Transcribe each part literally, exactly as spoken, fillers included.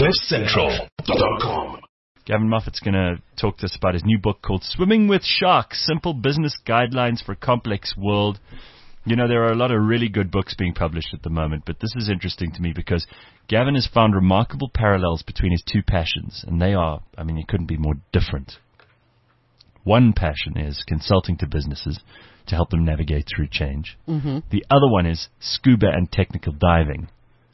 cliff central dot com. Gavin Moffat's going to talk to us about his new book called Swimming with Sharks, Simple Business Guidelines for a Complex World. You know, there are a lot of really good books being published at the moment, but this is interesting to me because Gavin has found remarkable parallels between his two passions, and they are, I mean, it couldn't be more different. One passion is consulting to businesses to help them navigate through change. Mm-hmm. The other one is scuba and technical diving.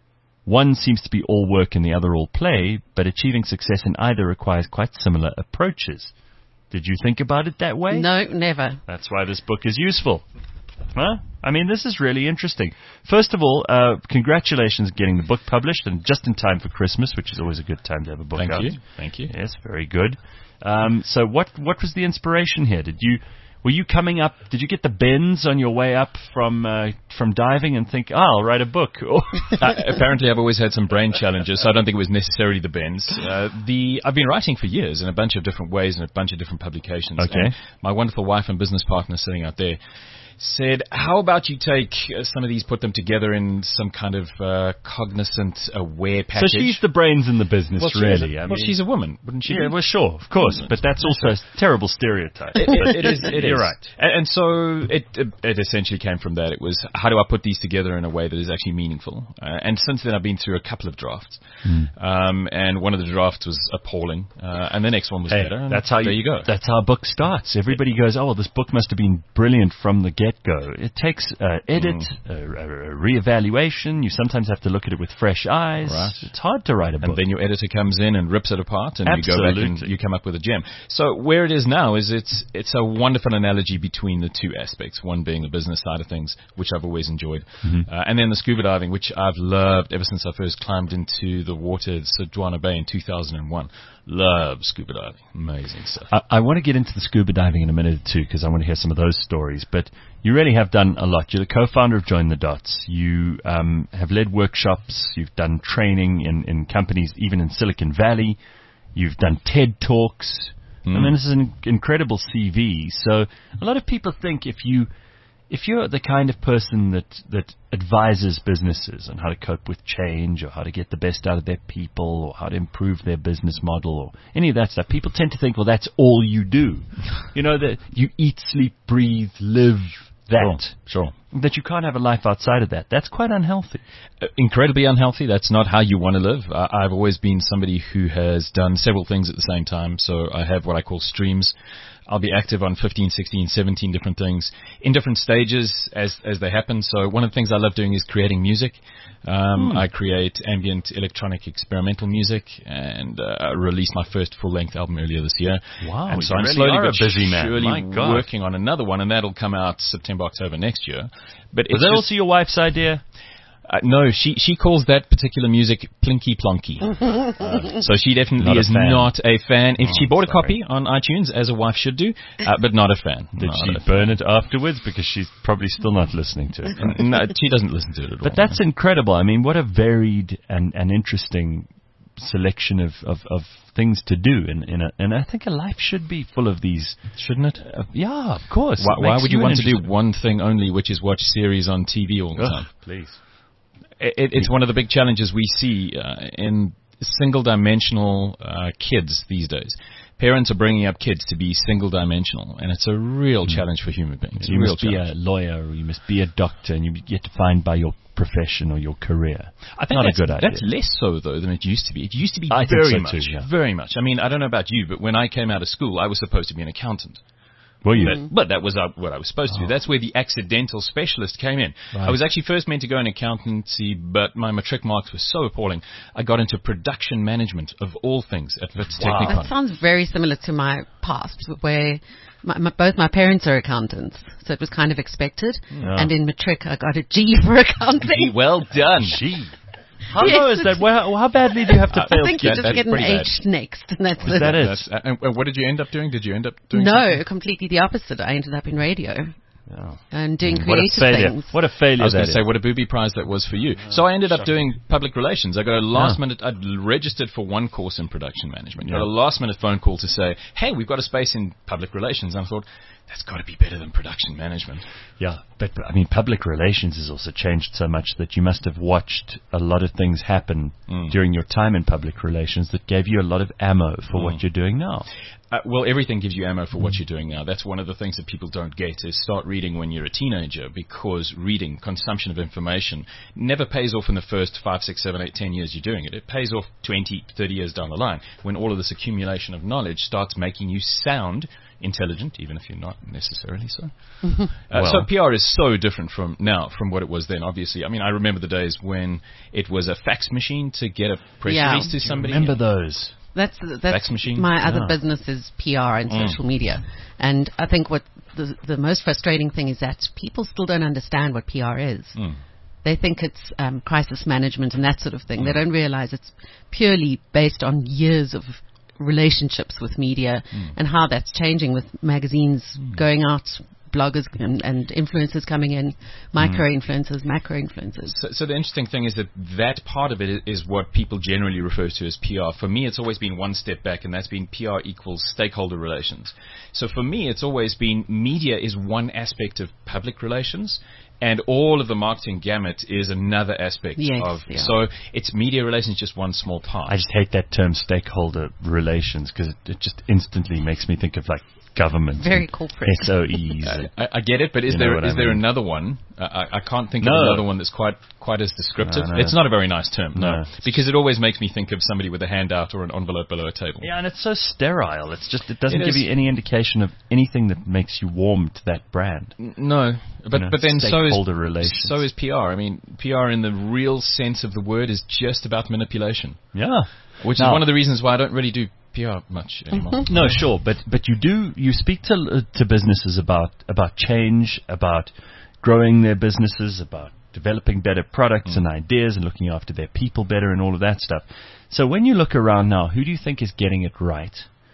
One seems to be all work and the other all play, but achieving success in either requires quite similar approaches. Did you think about it that way? No, never. That's why this book is useful. Huh? I mean, this is really interesting. First of all, uh, congratulations on getting the book published, and just in time for Christmas, which is always a good time to have a book Thank out. you. Thank you. Yes, very good. Um, so what what was the inspiration here? Did you were you coming up? Did you get the bends on your way up from uh, from diving and think, oh, I'll write a book? uh, apparently, I've always had some brain challenges, so I don't think it was necessarily the bends. Uh, the I've been writing for years in a bunch of different ways and a bunch of different publications. Okay. And my wonderful wife and business partner sitting out there said, how about you take uh, some of these, put them together in some kind of uh, cognizant, aware package? So she's the brains in the business, well, really. A, I well, mean, she's a woman, wouldn't she? Yeah, be? well, sure, of course. But that's also a terrible stereotype. It, it, it is. It You're is. right. And, and so it, it it essentially came from that. It was, how do I put these together in a way that is actually meaningful? Uh, and since then, I've been through a couple of drafts. Mm. Um, and one of the drafts was appalling. Uh, and the next one was Hey, better. And that's how there you, you go. That's how a book starts. Everybody goes, oh, well, this book must have been brilliant from the get-go. It takes uh, edit, mm. a, a, a re-evaluation. You sometimes have to look at it with fresh eyes. Right. It's hard to write a book. And then your editor comes in and rips it apart, and Absolutely. you go back and you come up with a gem. So where it is now is it's it's a wonderful analogy between the two aspects, one being the business side of things, which I've always enjoyed, mm-hmm. uh, and then the scuba diving, which I've loved ever since I first climbed into the water at Sodwana Bay in two thousand one. Love scuba diving. Amazing stuff. I, I want to get into the scuba diving in a minute or two because I want to hear some of those stories. But you really have done a lot. You're the co-founder of Join the Dots. You um, have led workshops. You've done training in, in companies, even in Silicon Valley. You've done TED Talks. Mm. I mean, this is an incredible C V. So a lot of people think if you if you're the kind of person that, that advises businesses on how to cope with change or how to get the best out of their people or how to improve their business model or any of that stuff, people tend to think, well, that's all you do. You know, that you eat, sleep, breathe, live that. Sure, sure. That you can't have a life outside of that. That's quite unhealthy. Uh, incredibly unhealthy. That's not how you want to live. Uh, I've always been somebody who has done several things at the same time. So I have what I call streams. I'll be active on fifteen, sixteen, seventeen different things in different stages as as they happen. So one of the things I love doing is creating music. Um, hmm. I create ambient electronic experimental music, and uh, I released my first full-length album earlier this year. Wow, and so you I'm really slowly are but a busy man. surely My God. working on another one, and that'll come out September, October next year. But Was it's that just, also your wife's idea? Uh, no, she she calls that particular music plinky plonky. uh, so she definitely Not a is fan. not a fan. If Oh, she bought a sorry. copy on iTunes, as a wife should do, uh, but not a fan. Did Not she a fan. burn it afterwards? Because she's probably still not listening to it. N- no, she doesn't listen to it at all. But that's incredible. I mean, what a varied and, and interesting selection of, of, of things to do. In, in a, and I think a life should be full of these. Shouldn't it? Uh, yeah, of course. Why, It why makes would you an want to do interesting- one thing only, which is watch series on T V all the Ugh, time? please. It, it's one of the big challenges we see uh, in single-dimensional uh, kids these days. Parents are bringing up kids to be single-dimensional, and it's a real mm. challenge for human beings. You real must be challenge. a lawyer, or you must be a doctor, and you get defined by your profession or your career. I think Not that's, a good idea. That's less so, though, than it used to be. It used to be I think very so much, too, yeah. very much. I mean, I don't know about you, but when I came out of school, I was supposed to be an accountant. Were you? But, but that was uh, what I was supposed to do. That's where the accidental specialist came in. Right. I was actually first meant to go in accountancy, but my matric marks were so appalling, I got into production management, of all things, at Wits Wow. Technikon. That sounds very similar to my past, where my, my, both my parents are accountants, so it was kind of expected. Yeah. And in matric, I got a G for accounting. Well done. Gee. How Yes. low is that? Well, how badly do you have to fail? I think you that- just that's get an pretty bad. H next, and that's Is it. that it? That's, uh, and what did you end up doing? Did you end up doing No, something? completely the opposite. I ended up in radio Oh. and doing What a creative failure. things. What a failure I was going that to say, is. what a booby prize that was for you. So I ended up doing public relations. I got a last Yeah. minute, I'd registered for one course in production management. Yeah. Got a last minute phone call to say, hey, we've got a space in public relations. And I thought, that's got to be better than production management. Yeah, but I mean, public relations has also changed so much that you must have watched a lot of things happen Mm. during your time in public relations that gave you a lot of ammo for Mm. what you're doing now. Uh, well, everything gives you ammo for what you're doing now. That's one of the things that people don't get is start reading when you're a teenager, because reading, consumption of information, never pays off in the first five, six, seven, eight, ten years you're doing it. It pays off twenty, thirty years down the line when all of this accumulation of knowledge starts making you sound intelligent, even if you're not necessarily so. uh, Well- so P R is so different from now from what it was then, obviously. I mean, I remember the days when it was a fax machine to get a press Yeah. release to somebody. Remember those? That's that's Fax machine? my other Yeah. business is P R and Mm. social media, and I think what the the most frustrating thing is that people still don't understand what P R is. Mm. They think it's um, crisis management and that sort of thing. Mm. They don't realize it's purely based on years of relationships with media Mm. and how that's changing with magazines going out, bloggers and, and influencers coming in, micro influencers, macro influencers. So, so the interesting thing is that that part of it is, is what people generally refer to as P R. For me, it's always been one step back, and that's been P R equals stakeholder relations. So for me, it's always been media is one aspect of public relations, and all of the marketing gamut is another aspect Yes, of. yeah. So it's media relations just one small part. I just hate that term stakeholder relations because it, it just instantly makes me think of like government. Very and corporate. S O Es. I, I, I get it, but is You know there what is I there mean. another one? Uh, I, I can't think No. of another one that's quite quite as descriptive. No, no. It's not a very nice term, no, No. because it always makes me think of somebody with a handout or an envelope below a table. Yeah, and it's so sterile. It's just it doesn't It give is. you any indication of anything that makes you warm to that brand. N- No, but You know, but then so is stakeholder relations. so is P R. I mean, P R in the real sense of the word is just about manipulation, Yeah. which Now- is one of the reasons why I don't really do P R much anymore. No, sure, but but you do you speak to uh, to businesses about about change, about growing their businesses, about developing better products and ideas, and looking after their people better, and all of that stuff. So when you look around now, who do you think is getting it right,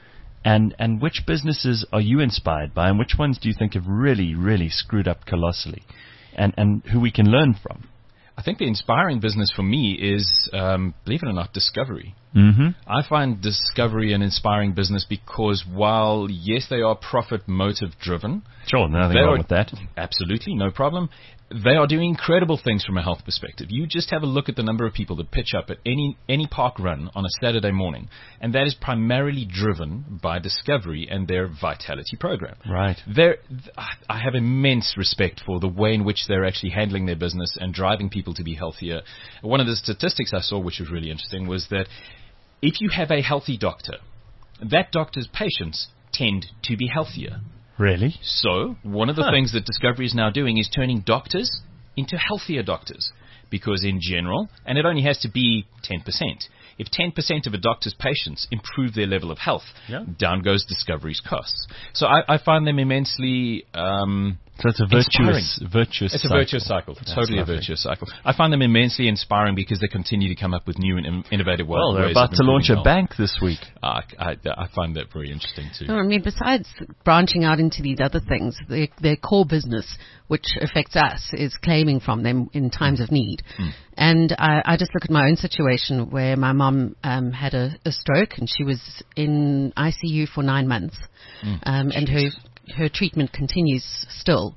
and and which businesses are you inspired by, and which ones do you think have really really screwed up colossally, and and who we can learn from? I think the inspiring business for me is, um, believe it or not, Discovery. Mm-hmm. I find Discovery an inspiring business because while, yes, they are profit motive driven, Sure, nothing They wrong are- with that. absolutely, no problem, they are doing incredible things from a health perspective. You just have a look at the number of people that pitch up at any any park run on a Saturday morning, and that is primarily driven by Discovery and their Vitality program. Right. They're, th- I have immense respect for the way in which they're actually handling their business and driving people to be healthier. One of the statistics I saw, which was really interesting, was that if you have a healthy doctor, that doctor's patients tend to be healthier. Really? So, one of the Huh. things that Discovery is now doing is turning doctors into healthier doctors. Because in general, and it only has to be ten percent, if ten percent of a doctor's patients improve their level of health, Yeah. down goes Discovery's costs. So I, I find them immensely... Um, So it's a virtuous Inspiring. virtuous. it's a cycle. virtuous cycle. That's Totally lovely. a virtuous cycle. I find them immensely inspiring because they continue to come up with new and in- innovative ways. Well, they're ways about of to launch a improving bank this week. health. I, I, I find that very interesting too. No, I mean, besides branching out into these other things, their, their core business, which affects us, is claiming from them in times of need. And I, I just look at my own situation where my mum um, had a, a stroke and she was in I C U for nine months, um, and her her treatment continues still.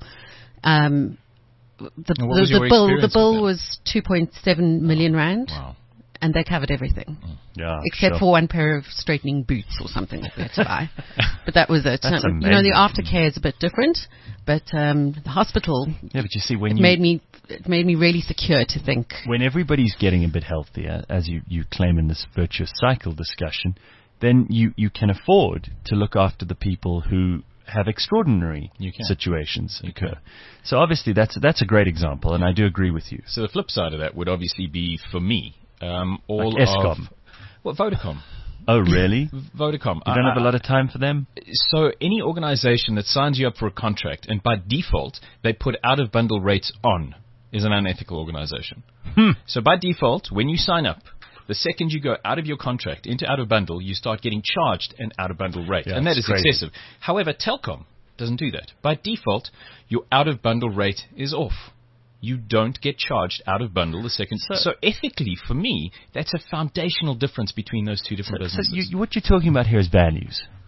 Um, the And what the, was your the bill the experience with bill that? was two point seven million rand, Wow. and they covered everything. Yeah. Except sure. for one pair of straightening boots or something that we had to buy. But that was it. That's Um, you know, the amazing. aftercare is a bit different, but um, the hospital, Yeah, but you see, when it you made me it made me really secure to think, when everybody's getting a bit healthier, as you, you claim in this virtuous cycle discussion, then you, you can afford to look after the people who have extraordinary You can. situations You occur. can. So obviously that's that's a great example, and I do agree with you. So the flip side of that would obviously be, for me, um, all Like Eskom. of... Well, Vodacom. Oh, really? Vodacom. You don't have a lot of time for them? So any organization that signs you up for a contract and by default they put out-of-bundle rates on is an unethical organization. Hmm. So by default, when you sign up, the second you go out of your contract into out-of-bundle, you start getting charged an out-of-bundle rate. Yeah, and that it's is crazy. excessive. However, Telkom doesn't do that. By default, your out-of-bundle rate is off. You don't get charged out of bundle the second. So, so ethically, for me, that's a foundational difference between those two different So businesses. you, you- what you're talking about here is values.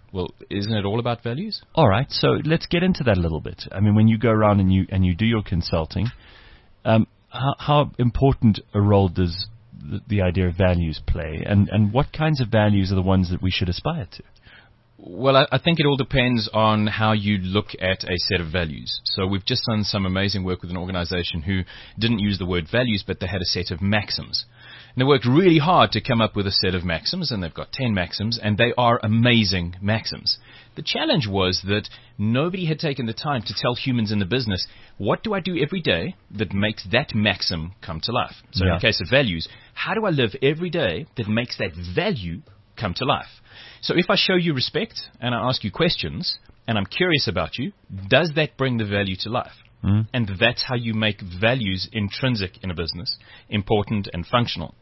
Well, isn't it all about values? All right, so let's get into that a little bit. I mean, when you go around and you and you do your consulting, um, how, how important a role does the, the idea of values play, and and what kinds of values are the ones that we should aspire to? Well, I, I think it all depends on how you look at a set of values. So we've just done some amazing work with an organization who didn't use the word values, but they had a set of maxims. And they worked really hard to come up with a set of maxims, and they've got ten maxims, and they are amazing maxims. The challenge was that nobody had taken the time to tell humans in the business, what do I do every day that makes that maxim come to life? So Yeah. in the case of values, how do I live every day that makes that value come to life? So if I show you respect and I ask you questions and I'm curious about you, does that bring the value to life? Mm. And that's how you make values intrinsic in a business, important and functional.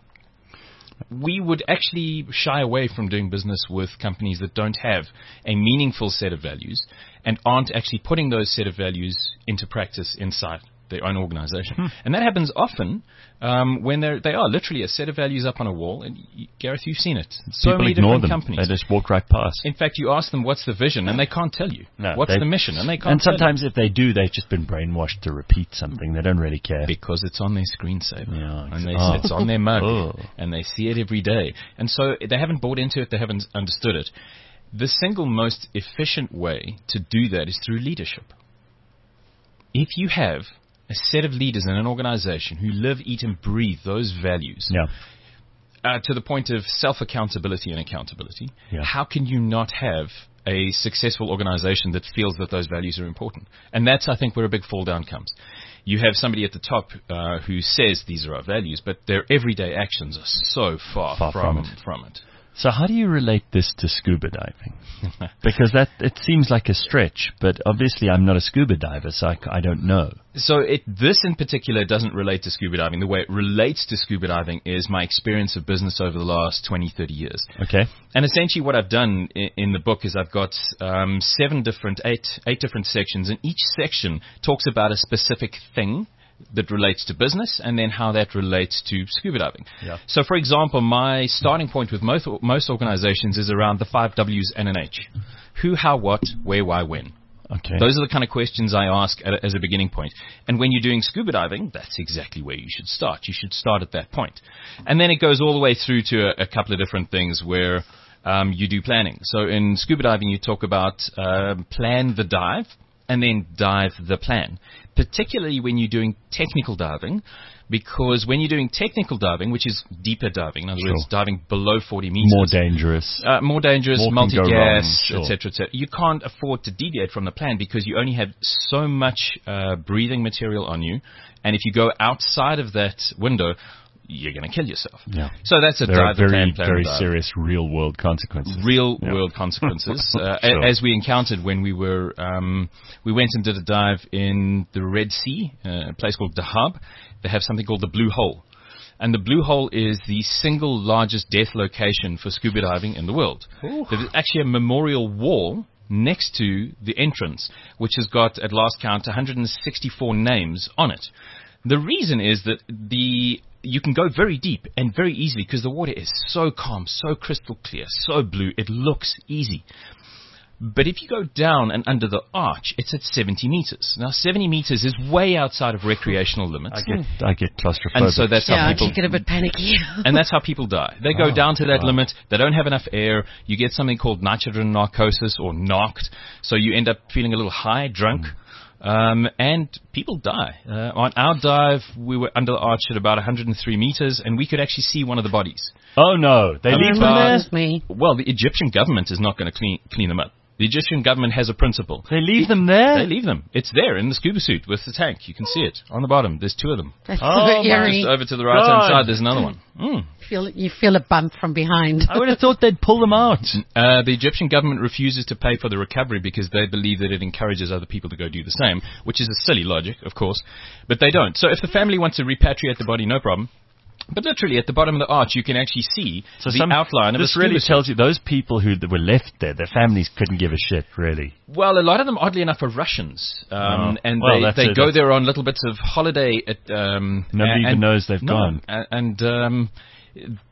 We would actually shy away from doing business with companies that don't have a meaningful set of values and aren't actually putting those set of values into practice inside their own organization. Hmm. And that happens often um, when they're, they are literally a set of values up on a wall. And you, Gareth, you've seen it. So People many ignore different them. companies. They just walk right past. In fact, you ask them what's the vision, and they can't tell you. No, what's they- the mission, and they can't And tell you. sometimes if they do, they've just been brainwashed to repeat something. They don't really care. Because it's on their screensaver. Yeah, and they, oh. it's on their mug. Oh. And they see it every day. And so they haven't bought into it, they haven't understood it. The single most efficient way to do that is through leadership. If you have a set of leaders in an organization who live, eat, and breathe those values Yeah. uh, to the point of self-accountability and accountability, Yeah. how can you not have a successful organization that feels that those values are important? And that's, I think, where a big fall down comes. You have somebody at the top uh, who says these are our values, but their everyday actions are so far, Far from, from it. from it. So how do you relate this to scuba diving? Because that it seems like a stretch, but obviously I'm not a scuba diver, so I, c- I don't know. So it, this in particular doesn't relate to scuba diving. The way it relates to scuba diving is my experience of business over the last twenty, thirty years. Okay. And essentially what I've done in, in the book is I've got um, seven different, eight, eight different sections, and each section talks about a specific thing that relates to business and then how that relates to scuba diving. Yeah. So, for example, my starting point with most, most organizations is around the five W's and an H. Who, how, what, where, why, when. Okay. Those are the kind of questions I ask at a, as a beginning point. And when you're doing scuba diving, that's exactly where you should start. You should start at that point. And then it goes all the way through to a, a couple of different things where um, you do planning. So in scuba diving, you talk about uh, plan the dive and then dive the plan, particularly when you're doing technical diving, because when you're doing technical diving, which is deeper diving, in other Sure. words, diving below forty meters. More dangerous. Uh, more dangerous, More can go wrong, multi-gas, sure. et cetera, et cetera. You can't afford to deviate from the plan because you only have so much uh, breathing material on you, and if you go outside of that window, you're going to kill yourself. Yeah. So that's a There are dive the very, plan, plan very the dive. serious real-world consequences. Real Yeah. world consequences, uh, Sure. a- as we encountered when we were um, we went and did a dive in the Red Sea, uh, a place called Dahab. They have something called the Blue Hole, and the Blue Hole is the single largest death location for scuba diving in the world. There's actually a memorial wall next to the entrance, which has got, at last count, one hundred sixty-four names on it. The reason is that the you can go very deep and very easily because the water is so calm, so crystal clear, so blue, it looks easy. But if you go down and under the arch, it's at seventy meters. Now, seventy meters is way outside of recreational limits. I get, I get claustrophobic. And so that's Yeah, how I people get a bit panicky. and that's how people die. They go Oh, down to that wow. limit. They don't have enough air. You get something called nitrogen narcosis or knocked. So you end up feeling a little high, drunk. Um, and people die. Uh, on our dive, we were under the arch at about one hundred three meters, and we could actually see one of the bodies. Oh, no. They Um, leave them uh, there? Excuse me. Well, the Egyptian government is not going to clean, clean them up. The Egyptian government has a principle. They leave them there? They leave them. It's there in the scuba suit with the tank. You can see it on the bottom. There's two of them. That's Oh, so my- eerie. Just over to the right-hand God. side, there's another one. Mm. Feel, you feel a bump from behind. I would have thought they'd pull them out. Uh, the Egyptian government refuses to pay for the recovery because they believe that it encourages other people to go do the same, which is a silly logic, of course, but they don't. So if the family wants to repatriate the body, no problem. But literally, at the bottom of the arch, you can actually see So the some, outline of this a really scuba suit. tells you those people who th- were left there, their families couldn't give a shit, really. Well, a lot of them, oddly enough, are Russians, um, Oh. and Well, they, that's they it, go that's- there on little bits of holiday. At, um, Nobody and, even knows they've no, gone. a- And um,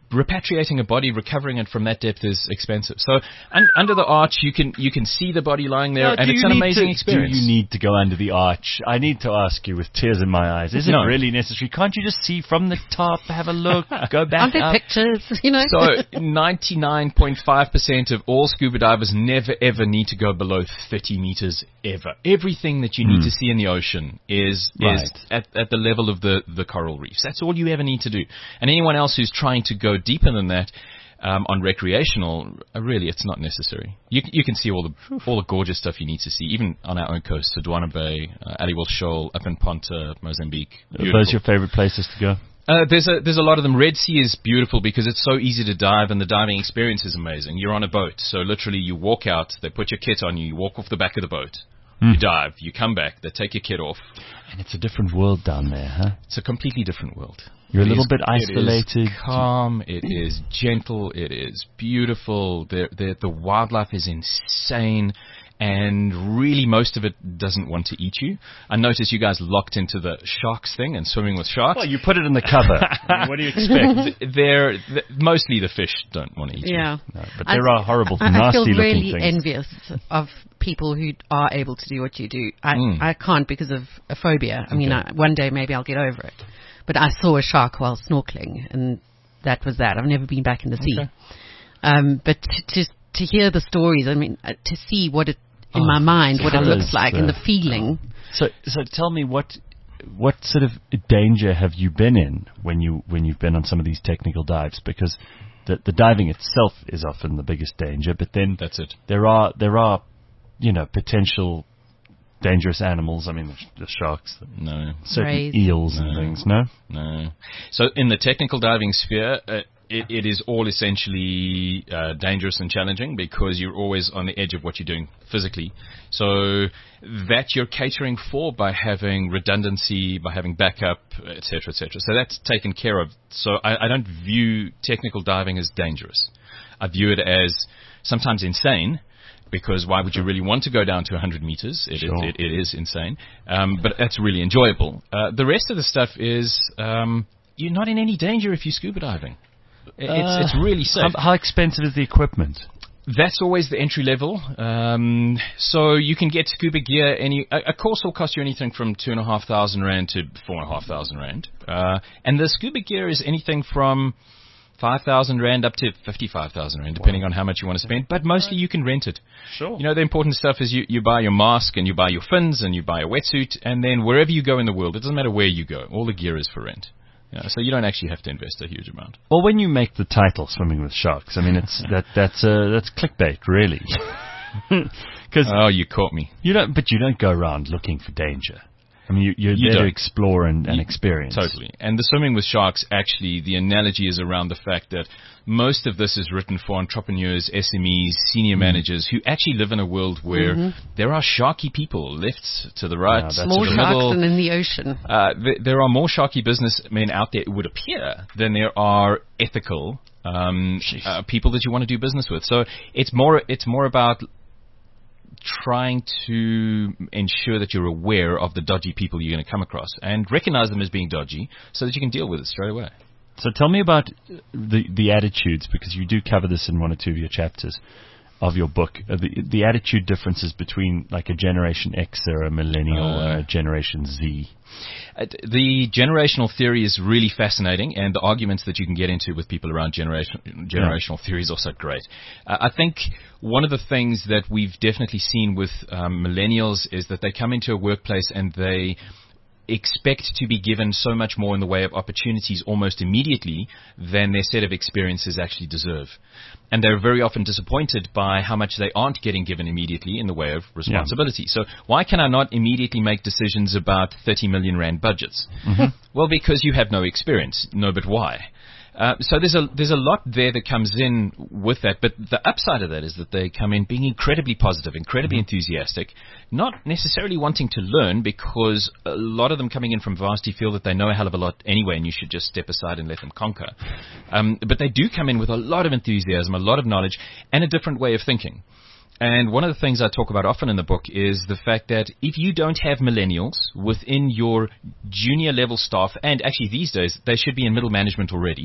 repatriating a body, recovering it from that depth is expensive. So un- under the arch, you can you can see the body lying there, Now, and do it's you an need amazing to- experience. Do you need to go under the arch? I need to ask you with tears in my eyes. Is it No. really necessary? Can't you just see from the top, have a look, go back Aren't there up? pictures? You know. So ninety-nine point five percent of all scuba divers never ever need to go below thirty meters ever. Everything that you need to see in the ocean is is Right. at, at the level of the, the coral reefs. That's all you ever need to do. And anyone else who's trying to go deeper than that um, on recreational, uh, really, it's not necessary. You you can see all the all the gorgeous stuff you need to see, even on our own coast, Sodwana Bay, uh, Aliwal Shoal, up in Ponta, Mozambique. Are Beautiful. those your favorite places to go? Uh, there's a there's a lot of them. Red Sea is beautiful because it's so easy to dive, and the diving experience is amazing. You're on a boat, so literally you walk out, they put your kit on you, you walk off the back of the boat, Hmm. you dive, you come back, they take your kit off. And it's a different world down there, huh? It's a completely different world. You're a It little is- bit isolated. It is calm. It is gentle. It is beautiful. The the the wildlife is insane. And really, most of it doesn't want to eat you. I noticed you guys locked into the sharks thing and swimming with sharks. Well, you put it in the cover. I mean, what do you expect? Th- They're th- mostly the fish don't want to eat you. Yeah. No, but I- there are horrible, I, I nasty feel looking really things. envious of people who are able to do what you do. I, Mm. I can't because of a phobia. I mean, Okay. I, one day maybe I'll get over it. But I saw a shark while snorkeling, and that was that. I've never been back in the sea. Okay. Um, but to, to to hear the stories, I mean, uh, to see what it in Oh, my mind, what it colours, looks like, and uh, the feeling. So, so tell me what what sort of danger have you been in when you when you've been on some of these technical dives? Because the the diving itself is often the biggest danger, but then That's it. there are there are you know potential dangerous animals. I mean, the, sh- the sharks, No. certain Rays. eels and No. things. No, No. So in the technical diving sphere, uh, it, it is all essentially uh, dangerous and challenging because you're always on the edge of what you're doing physically. So that you're catering for by having redundancy, by having backup, et cetera, et cetera. So that's taken care of. So I, I don't view technical diving as dangerous. I view it as sometimes insane. Because why would you really want to go down to one hundred meters? It, Sure. is, it, it is insane. Um, but that's really enjoyable. Uh, the rest of the stuff is um, you're not in any danger if you're scuba diving. It- It's, it's really safe. How, how expensive is the equipment? That's always the entry level. Um, so you can get scuba gear. Any a, a course will cost you anything from two and a half thousand rand to four and a half thousand rand. Uh, and the scuba gear is anything from five thousand rand up to fifty-five thousand rand, depending on how much you want to spend. But mostly you can rent it. Sure. You know, the important stuff is you, you buy your mask and you buy your fins and you buy a wetsuit, and then wherever you go in the world, it doesn't matter where you go, all the gear is for rent. Yeah, so you don't actually have to invest a huge amount. Well, when you make the title "Swimming with Sharks," I mean, it's that that's uh, that's clickbait, really. Because Oh, you caught me. you don't, but you don't go around looking for danger. I mean, you, you're You there to don't. explore and, and You- experience. Totally. And the Swimming with Sharks, actually, the analogy is around the fact that most of this is written for entrepreneurs, S M Es, senior managers who actually live in a world where there are sharky people left to the right, Yeah, that's to More the sharks middle. than in the ocean. Uh, th- there are more sharky businessmen out there, it would appear, than there are ethical um, uh, people that you want to do business with. So it's more it's more about trying to ensure that you're aware of the dodgy people you're going to come across and recognize them as being dodgy so that you can deal with it straight away. So tell me about the the attitudes, because you do cover this in one or two of your chapters of your book. Uh, the the attitude differences between like a Generation X or a millennial Uh. or a Generation Z. Uh, d- the generational theory is really fascinating, and the arguments that you can get into with people around generation, generational theory is also great. Uh, I think one of the things that we've definitely seen with um, millennials is that they come into a workplace and they expect to be given so much more in the way of opportunities almost immediately than their set of experiences actually deserve. And they're very often disappointed by how much they aren't getting given immediately in the way of responsibility. So why can I not immediately make decisions about thirty million rand budgets? Well, because you have no experience. No, but why? Uh, so there's a there's a lot there that comes in with that, but the upside of that is that they come in being incredibly positive, incredibly enthusiastic, not necessarily wanting to learn, because a lot of them coming in from varsity feel that they know a hell of a lot anyway, and you should just step aside and let them conquer. Um, but they do come in with a lot of enthusiasm, a lot of knowledge, and a different way of thinking. And one of the things I talk about often in the book is the fact that if you don't have millennials within your junior level staff, and actually these days they should be in middle management already,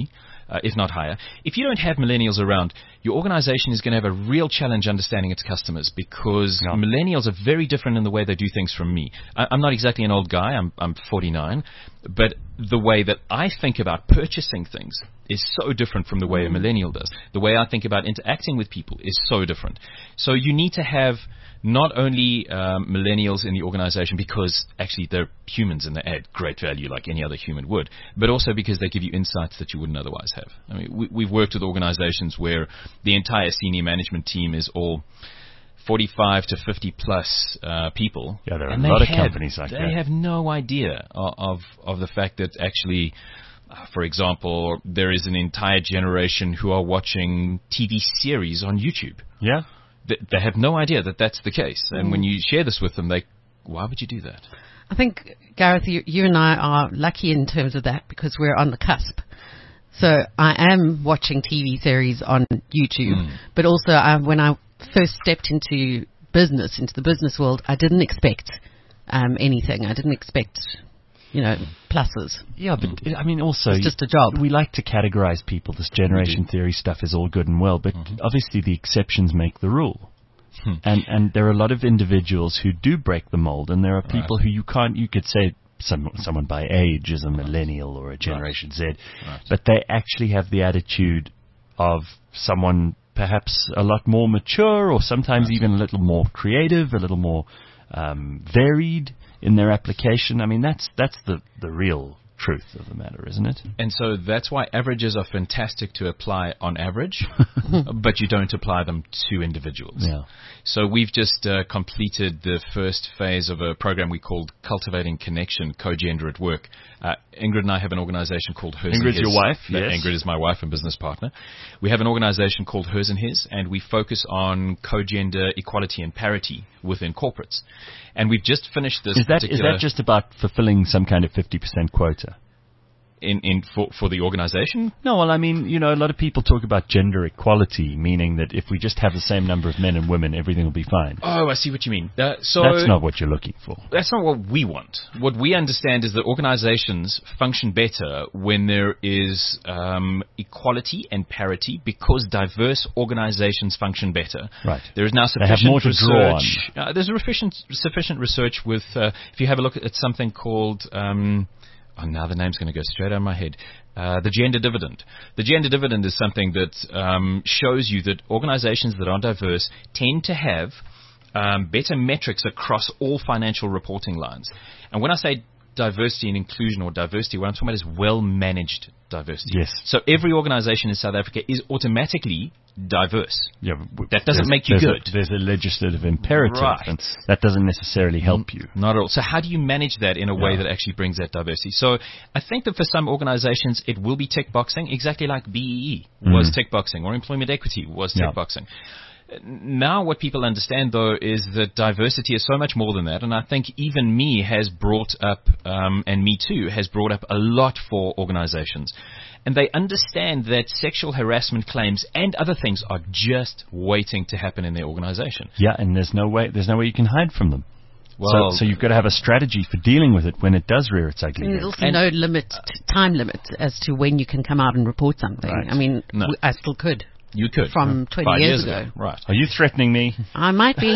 uh, if not higher. If you don't have millennials around, your organization is going to have a real challenge understanding its customers, because No. millennials are very different in the way they do things from me. I, I'm not exactly an old guy. I'm, I'm forty-nine. But the way that I think about purchasing things is so different from the way a millennial does. The way I think about interacting with people is so different. So you need to have not only um, millennials in the organization, because actually they're humans and they add great value like any other human would, but also because they give you insights that you wouldn't otherwise have. I mean, we, we've worked with organizations where the entire senior management team is all forty-five to fifty plus uh, people. Yeah, there are and a lot of have, companies like they that. They have no idea of, of, of the fact that actually, uh, for example, there is an entire generation who are watching T V series on YouTube. Yeah. They, they have no idea that that's the case. And when you share this with them, they, why would you do that? I think, Gareth, you, you and I are lucky in terms of that because we're on the cusp. So I am watching T V series on YouTube, mm. but also uh, when I first stepped into business, into the business world, I didn't expect um, anything. I didn't expect, you know, pluses. Yeah, but I mean, also, it's just a job. We like to categorize people. This generation theory stuff is all good and well, but mm-hmm. obviously the exceptions make the rule. Hmm. And and there are a lot of individuals who do break the mold, and there are people right. who you can't. You could say some, someone by age is a millennial or a Generation right. Z, right. but they actually have the attitude of someone perhaps a lot more mature, or sometimes right. even a little more creative, a little more um, varied in their application. I mean, that's that's the the real truth of the matter, isn't it? And so that's why averages are fantastic to apply on average, but you don't apply them to individuals. Yeah. So we've just uh, completed the first phase of a program we called Cultivating Connection, Co-Gender at Work. Uh, Ingrid and I have an organization called Hers Ingrid's and His. your wife, yes. yes. Ingrid is my wife and business partner. We have an organization called Hers and His, and we focus on co-gender equality and parity within corporates. And we've just finished this is that, particular... Is that just about fulfilling some kind of fifty percent quota? In, in for, for the organization? No, well, I mean, you know, a lot of people talk about gender equality, meaning that if we just have the same number of men and women, everything will be fine. Oh, I see what you mean. Uh, so that's not what you're looking for. That's not what we want. What we understand is that organizations function better when there is um, equality and parity, because diverse organizations function better. Right. There is now sufficient they have more to research. Draw on. Uh, there's sufficient, sufficient research with, uh, if you have a look at something called... Um, Oh, now the name's going to go straight out of my head. Uh, the gender dividend. The gender dividend is something that um, shows you that organizations that are diverse tend to have um, better metrics across all financial reporting lines. And when I say diversity and inclusion, or diversity, what I'm talking about is well-managed diversity. Yes. So every organization in South Africa is automatically diverse. Yeah, that doesn't make you there's good. A, there's a legislative imperative, right. and that doesn't necessarily help you. Not at all. So how do you manage that in a way yeah. that actually brings that diversity? So I think that for some organizations, it will be tick boxing, exactly like B E E mm. was tick boxing, or employment equity was tick boxing. Yeah. Now what people understand, though, is that diversity is so much more than that. And I think even me has brought up, um, and Me Too has brought up a lot for organizations. And they understand that sexual harassment claims and other things are just waiting to happen in their organization. Yeah, and there's no way, there's no way you can hide from them. Well, so, so you've got to have a strategy for dealing with it when it does rear its ugly head. There's also no limit, time limit as to when you can come out and report something. Right. I mean, no. w- I still could. You could. From twenty Five years, years ago. ago. Right. Are you threatening me? I might be.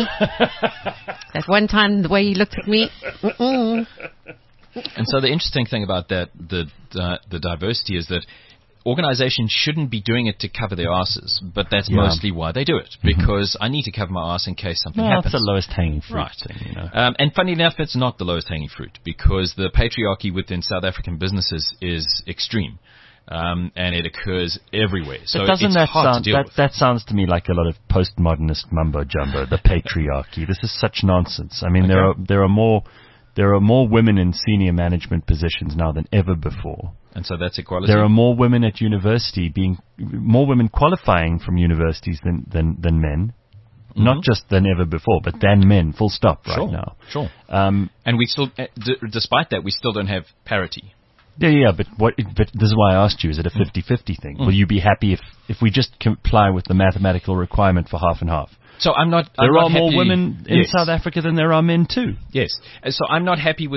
That one time, the way he looked at me. Mm-mm. And so the interesting thing about that, the, the the diversity, is that organizations shouldn't be doing it to cover their asses, but that's yeah. mostly why they do it, because mm-hmm. I need to cover my ass in case something well, happens. That's the lowest hanging fruit. Right. Thing, you know. um, and funny enough, it's not the lowest hanging fruit, because the patriarchy within South African businesses is extreme. Um, and it occurs everywhere. So but doesn't it's that hard sound, to deal that, with. that sounds to me like a lot of postmodernist mumbo jumbo, the patriarchy. This is such nonsense. I mean, okay. there are there are more there are more women in senior management positions now than ever before. And so that's equality. There are more women at university being more women qualifying from universities than than, than men. Mm-hmm. Not just than ever before, but than men, full stop right sure. now. Sure. Um, and we still, uh, d- despite that, we still don't have parity. Yeah, yeah, but what? But this is why I asked you: is it a fifty-fifty thing? Mm. Will you be happy if if we just comply with the mathematical requirement for half and half? So I'm not. There I'm are not more happy. women in yes. South Africa than there are men too. Yes. So I'm not happy with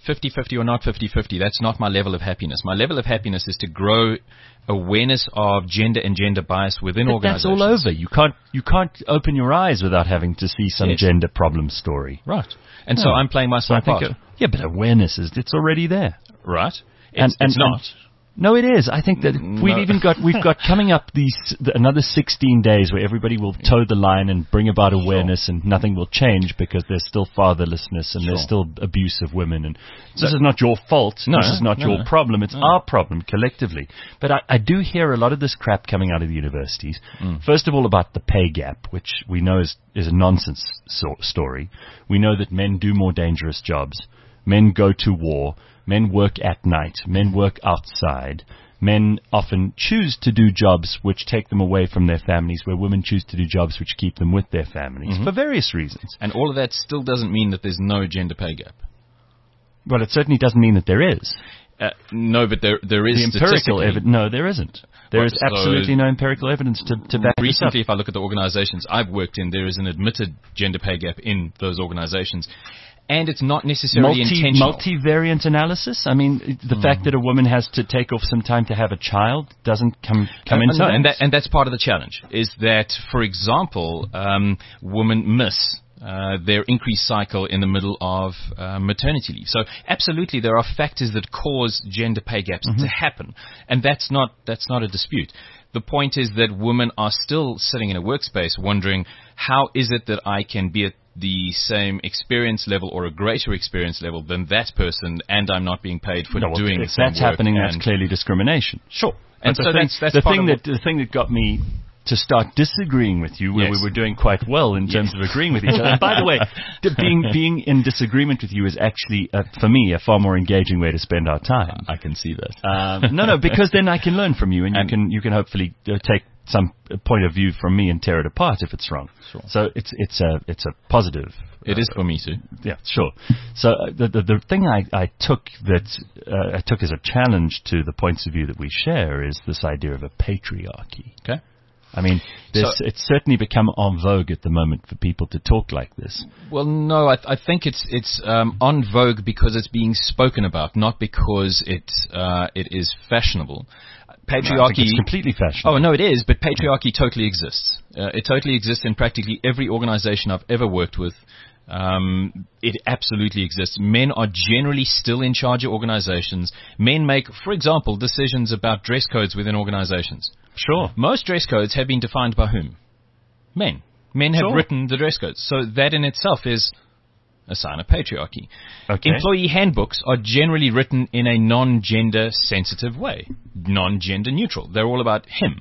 fifty-fifty or not fifty-fifty, that's not my level of happiness. My level of happiness is to grow awareness of gender and gender bias within but organizations. That's all over. You can't you can't open your eyes without having to see some Yes. gender problem story. Right. And No. so I'm playing my So I small think, part. uh, yeah, but awareness is it's already there. Right. It's, And- and- it's not. No, it is. I think that we've No. even got we've got coming up these another sixteen days where everybody will toe the line and bring about awareness, and nothing will change because there's still fatherlessness and there's Sure. still abuse of women. And this is not your fault. No, this is not no, your no. problem. It's No. our problem collectively. But I, I do hear a lot of this crap coming out of the universities. Mm. First of all, about the pay gap, which we know is is a nonsense so- story. We know that men do more dangerous jobs. Men go to war. Men work at night. Men work outside. Men often choose to do jobs which take them away from their families, where women choose to do jobs which keep them with their families Mm-hmm. for various reasons. And all of that still doesn't mean that there's no gender pay gap. Well, it certainly doesn't mean that there is. Uh, no, but there there is The empirical statistically- evidence, no, there isn't. There Well, is so absolutely no empirical evidence to, to back this up. Recently, if I look at the organizations I've worked in, there is an admitted gender pay gap in those organizations. And it's not necessarily Multi, intentional. multivariant analysis. I mean, the Hmm. fact that a woman has to take off some time to have a child doesn't come come Uh, into no, that. and that, and that's part of the challenge. Is that, for example, um, women miss uh, their increased cycle in the middle of uh, maternity leave. So, absolutely, there are factors that cause gender pay gaps Mm-hmm. to happen, and that's not that's not a dispute. The point is that women are still sitting in a workspace wondering, how is it that I can be at the same experience level or a greater experience level than that person, and I'm not being paid for No, well, doing the if same that's work. happening, that's and- clearly discrimination. Sure. And And the so thing, that's, that's the part thing of that the thing that got me to start disagreeing with you, where Yes. we were doing quite well in terms of agreeing with each other. And by the way, d- being being in disagreement with you is actually, uh, for me, a far more engaging way to spend our time. I can see that. Um, no, no, because then I can learn from you, and, And- you can you can hopefully uh, take some uh, point of view from me and tear it apart if it's wrong. Sure. So it's it's a it's a positive. It is for me too. Yeah, sure. So uh, the, the the thing I, I took that uh, I took as a challenge to the points of view that we share is this idea of a patriarchy. Okay. I mean, there's, So- it's certainly become en vogue at the moment for people to talk like this. Well, no, I, I think it's it's um, on vogue because it's being spoken about, not because it uh, it is fashionable. I think Patriarchy. it's completely fashionable. Oh no, it is, but patriarchy totally exists. Uh, it totally exists in practically every organization I've ever worked with. Um, it absolutely exists. Men are generally still in charge of organizations. Men make, for example, decisions about dress codes within organizations. Sure. Most dress codes have been defined by whom? Men. Men have Sure. written the dress codes. So that in itself is a sign of patriarchy. Okay. Employee handbooks are generally written in a non-gender sensitive way, non-gender neutral. They're all about him.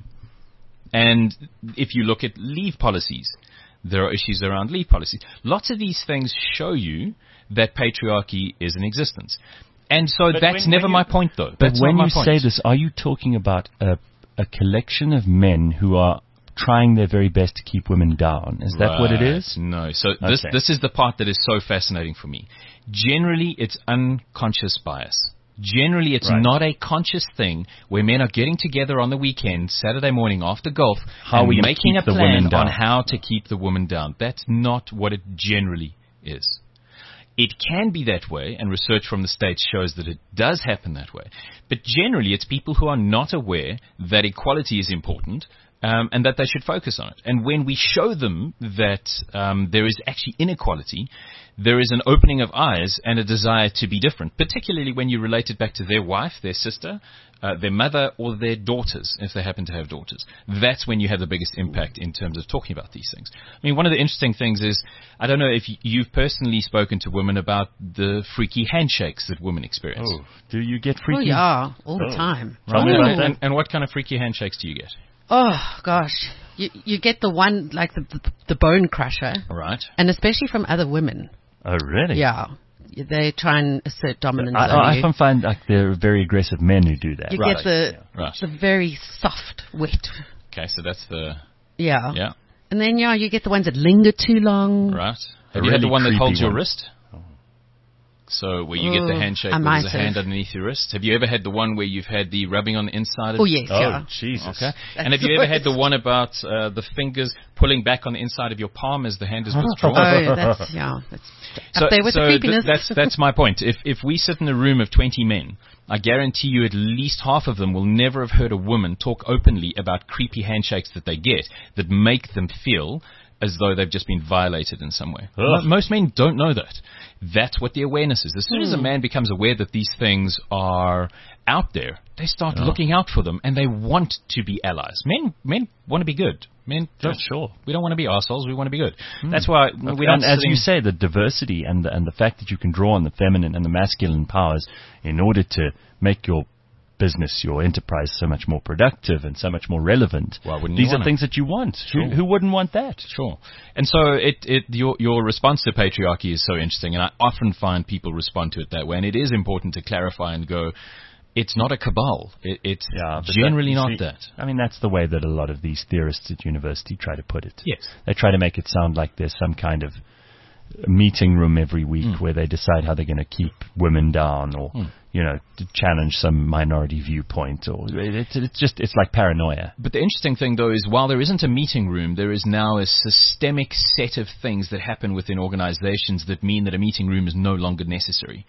And if you look at leave policies, there are issues around leave policies. Lots of these things show you that patriarchy is in existence. And so But that's when- never when my you- point, though. But That's when not my you point. say this, are you talking about a, a collection of men who are trying their very best to keep women down? Is that what it Right. is? No. So this Okay. this is the part that is so fascinating for me. Generally, it's unconscious bias. Generally, it's Right. not a conscious thing where men are getting together on the weekend, Saturday morning after golf, How and are we gonna making keep a the plan women down? on how to keep the woman down. That's not what it generally is. It can be that way, and research from the States shows that it does happen that way. But generally, it's people who are not aware that equality is important, um, and that they should focus on it. And when we show them that um, there is actually inequality, there is an opening of eyes and a desire to be different, particularly when you relate it back to their wife, their sister, uh, their mother, or their daughters, if they happen to have daughters. That's when you have the biggest impact in terms of talking about these things. I mean, one of the interesting things is, I don't know if y- you've personally spoken to women about the freaky handshakes that women experience. Oh, do you get Oh, freaky? yeah, all the Oh. time. Tell me and, about that. and, and what kind of freaky handshakes do you get? Oh, gosh. You, you get the one, like the, the, the bone crusher, All right. and especially from other women. Oh, really? Yeah. They try and assert dominance I, over I you. often find like there are very aggressive men who do that. You Right. get the, Right. the very soft, wet. Okay, so that's the, Yeah. yeah, And then, yeah, you get the ones that linger too long. right. A Have you had the really one that creepy holds your one. wrist? So where you get the Ooh, handshake I where might there's a have. hand underneath your wrist. Have you ever had the one where you've had the rubbing on the inside of Oh, yes, Oh, yeah. Jesus. Okay. And have you ever had the one about uh, the fingers pulling back on the inside of your palm as the hand is withdrawn? Oh, yeah, that's, yeah, that's So, up there with so the creepiness. th- that's that's my point. If if we sit in a room of twenty men, I guarantee you at least half of them will never have heard a woman talk openly about creepy handshakes that they get that make them feel as though they've just been violated in some way. Mo- Most men don't know that. That's what the awareness is. As soon as a man becomes aware that these things are out there, they start Oh. looking out for them and they want to be allies. Men men want to be good. Men For don't, sure. we don't want to be assholes. We want to be good. That's why we Okay. don't. And as sitting- you say, the diversity and the, and the fact that you can draw on the feminine and the masculine powers in order to make your business, your enterprise, so much more productive and so much more relevant. Why wouldn't you These are want it? things that you want. Sure. Who, who wouldn't want that? Sure. And so it, it your your response to patriarchy is so interesting, and I often find people respond to it that way. And it is important to clarify and go, it's not a cabal. It, it's Yeah, but generally that- not see, that. I mean, that's the way that a lot of these theorists at university try to put it. Yes. They try to make it sound like there's some kind of meeting room every week Mm. where they decide how they're going to keep women down or, Mm. you know, to challenge some minority viewpoint. Or it, it, it's just, it's like paranoia. But the interesting thing, though, is while there isn't a meeting room, there is now a systemic set of things that happen within organizations that mean that a meeting room is no longer necessary.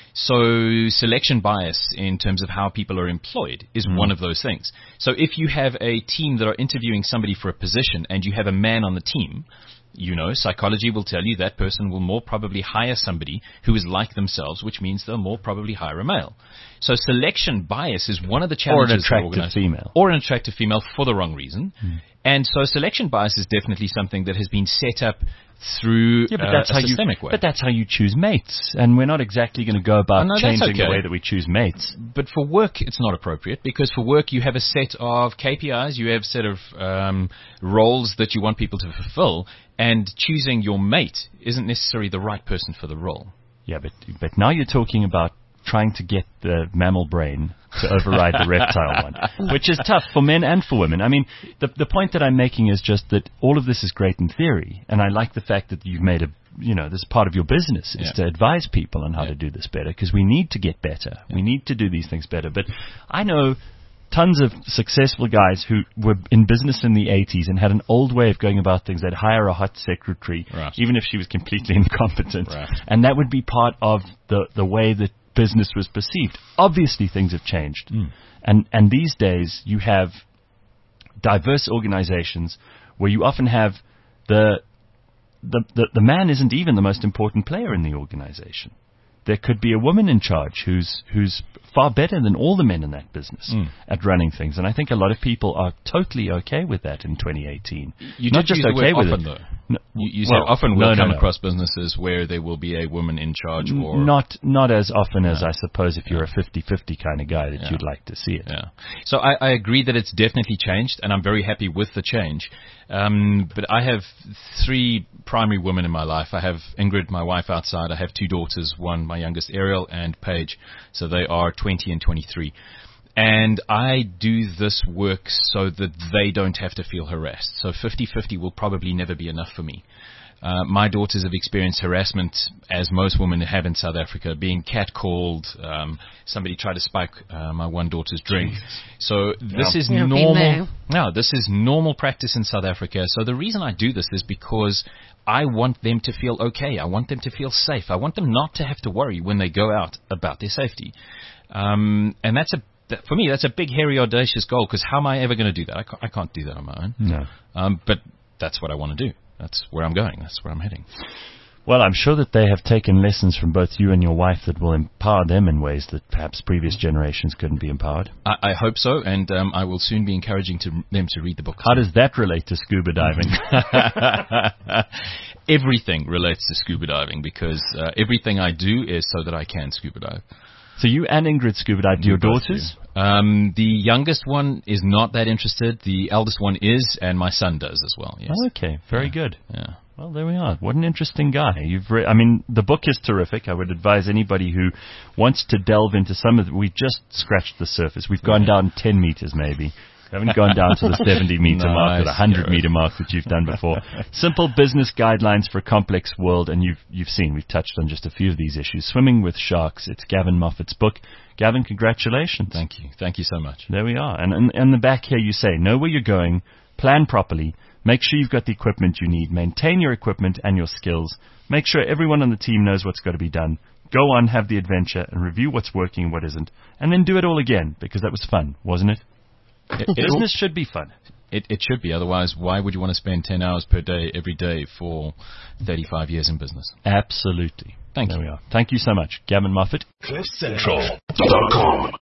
So selection bias in terms of how people are employed is Mm. one of those things. So if you have a team that are interviewing somebody for a position and you have a man on the team, you know, psychology will tell you that person will more probably hire somebody who is like themselves, which means they'll more probably hire a male. So selection bias is one of the Or challenges. an for attractive organized- female. Or an attractive female for the wrong reason. And so selection bias is definitely something that has been set up through Yeah, but uh, that's a how you. systemic way. But that's how you choose mates, and we're not exactly going to go about Oh, no, that's changing the okay. way that we choose mates. But for work, it's not appropriate because for work you have a set of K P Is, you have a set of um, roles that you want people to fulfill, and choosing your mate isn't necessarily the right person for the role. Yeah, but but now you're talking about trying to get the mammal brain to override the reptile one, which is tough for men and for women. I mean, the the point that I'm making is just that all of this is great in theory, and I like the fact that you've made a, you know, this is part of your business is Yeah. to advise people on how Yeah. to do this better, because we need to get better. We need to do these things better. But I know tons of successful guys who were in business in the eighties and had an old way of going about things. They'd hire a hot secretary, Right. even if she was completely incompetent. Right. And that would be part of the, the way that business was perceived. Obviously, things have changed. Mm. And, and these days, you have diverse organizations where you often have the, the, the, the man isn't even the most important player in the organization. There could be a woman in charge who's who's far better than all the men in that business Mm. at running things, and I think a lot of people are totally okay with that in twenty eighteen. You Not did just use the okay word with often, it. though. No, You, you well, said often no, we'll no, come no. across businesses where there will be a woman in charge N- or... Not not as often as No. I suppose if you're a fifty-fifty kind of guy that Yeah. you'd like to see it. Yeah. So I, I agree that it's definitely changed, and I'm very happy with the change. Um, but I have three primary women in my life. I have Ingrid, my wife, outside. I have two daughters, one, my youngest, Ariel, and Paige. So they are twenty and twenty-three. And I do this work so that they don't have to feel harassed. So fifty-fifty will probably never be enough for me. Uh, my daughters have experienced harassment, as most women have in South Africa, being catcalled. Um, somebody tried to spike uh, my one daughter's drink. So this Yeah. is Yeah, been normal. there. No, this is normal practice in South Africa. So the reason I do this is because I want them to feel okay. I want them to feel safe. I want them not to have to worry when they go out about their safety. Um, and that's a that, for me, that's a big, hairy, audacious goal. Because how am I ever going to do that? I can't, I can't do that on my own. No. Um, but that's what I want to do. That's where I'm going. That's where I'm heading. Well, I'm sure that they have taken lessons from both you and your wife that will empower them in ways that perhaps previous generations couldn't be empowered. I, I hope so, and um, I will soon be encouraging to, them to read the book. How does that relate to scuba diving? Everything relates to scuba diving because uh, everything I do is so that I can scuba dive. So you and Ingrid scuba dive. Do your We both daughters? do. Um, the youngest one is not that interested. The eldest one is, and my son does as well. Yes. Oh, okay. Very Yeah. good. Yeah. Well, there we are. What an interesting guy. You've re- I mean, the book is terrific. I would advise anybody who wants to delve into some of it. We just scratched the surface. We've gone Yeah. down ten meters maybe. You haven't gone down to the seventy meter Nice, mark or the one hundred Gareth. meter mark that you've done before. Simple business guidelines for a complex world, and you've you've seen, we've touched on just a few of these issues. Swimming with Sharks, it's Gavin Moffat's book. Gavin, congratulations. Thank you. Thank you so much. There we are. And in, in the back here you say, know where you're going, plan properly, make sure you've got the equipment you need, maintain your equipment and your skills, make sure everyone on the team knows what's got to be done. Go on, have the adventure, and review what's working and what isn't. And then do it all again, because that was fun, wasn't it? It, it, Business should be fun. it, it should be. Otherwise, why would you want to spend ten hours per day every day for thirty-five years in business? Absolutely. Thank there you. we are. Thank you so much. Gavin Moffat. cliff central dot com